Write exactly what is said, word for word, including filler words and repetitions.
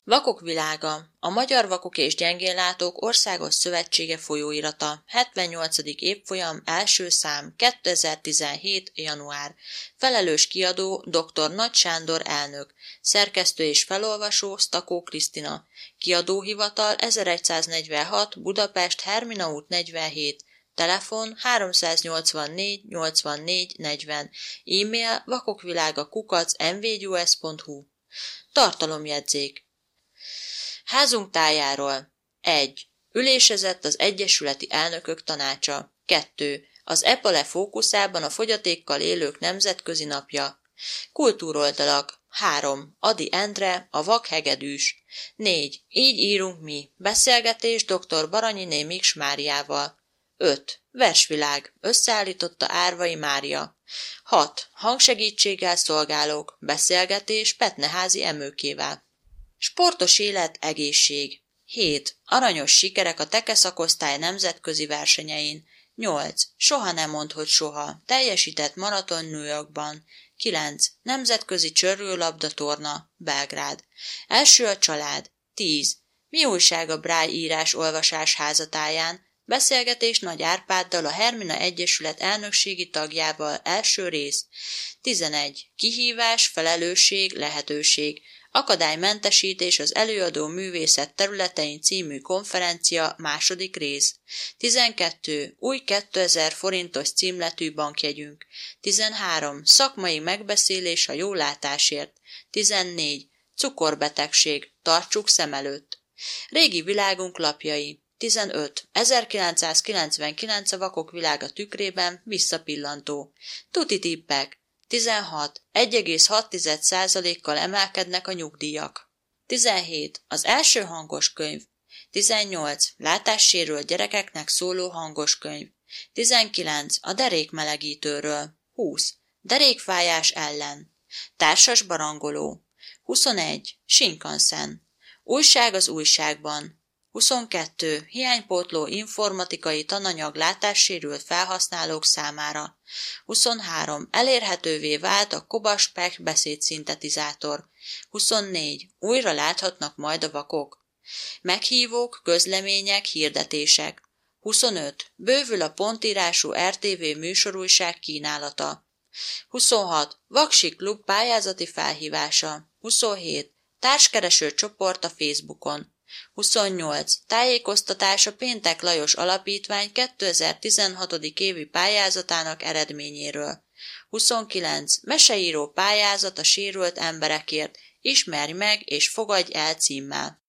Vakok világa, a Magyar Vakok és Gyengénlátók Országos Szövetsége folyóirata, hetvennyolcadik évfolyam, első szám, kétezer-tizenhét. január. Felelős kiadó dr. Nagy Sándor elnök, szerkesztő és felolvasó Sztakó Krisztina, kiadóhivatal ezerszáznegyvenhat, Budapest, Hermina út negyvenhét, telefon háromszáznyolcvannégy nyolcvannégy negyven, e-mail vakokvilága kukac em vé gé u es pont hu. Tartalomjegyzék. Házunk tájáról. egy. Ülésezett az Egyesületi Elnökök Tanácsa. kettő. Az EPALE fókuszában a fogyatékkal élők nemzetközi napja. Kultúroldalak. három. Ady Endre, a vak hegedűs. négy. Így írunk mi. Beszélgetés dr. Baranyiné Miks Máriával. öt. Versvilág. Összeállította Árvai Mária. hat. Hangsegítséggel szolgálók. Beszélgetés Petneházi Emőkével. Sportos élet, egészség. hét. Aranyos sikerek a tekeszakosztály nemzetközi versenyein. nyolc. Soha nem mondd, hogy soha. Teljesített maraton New Yorkban. kilenc. Nemzetközi csörőlabdatorna, Belgrád. Első a család. tíz. Mi újság a Braille írás-olvasás házatáján? Beszélgetés Nagy Árpáddal, a Hermina Egyesület elnökségi tagjával, első rész. tizenegy. Kihívás, felelősség, lehetőség. Akadálymentesítés az előadó művészet területein című konferencia, második rész. tizenkettő. Új kétezer forintos címletű bankjegyünk. tizenhárom. Szakmai megbeszélés a jó látásért. tizennégy. Cukorbetegség, tartsuk szem előtt. Régi világunk lapjai. tizenöt. ezerkilencszázkilencvenkilenc a Vakok világa tükrében, visszapillantó. Tuti tippek. tizenhat. egy egész hat százalékkal emelkednek a nyugdíjak. tizenhét. Az első hangos könyv. tizennyolc. Látássérült gyerekeknek szóló hangos könyv. tizenkilenc. A derékmelegítőről. húsz. Derékfájás ellen. Társas barangoló. huszonegy. Shinkansen. Újság az újságban. huszonkettő. Hiánypótló informatikai tananyag látássérült felhasználók számára. huszonhárom. Elérhetővé vált a Koba-Spec beszédszintetizátor. huszonnégy. Újra láthatnak majd a vakok. Meghívók, közlemények, hirdetések. huszonöt. Bővül a pontírású er té vé műsorújság kínálata. huszonhat. Vaksi Klub pályázati felhívása. huszonhét. Társkereső csoport a Facebookon. huszonnyolc. Tájékoztatás a Péntek Lajos Alapítvány kétezer-tizenhat. évi pályázatának eredményéről. huszonkilenc. Meseíró pályázat a sérült emberekért. Ismerj meg és fogadj el címmel.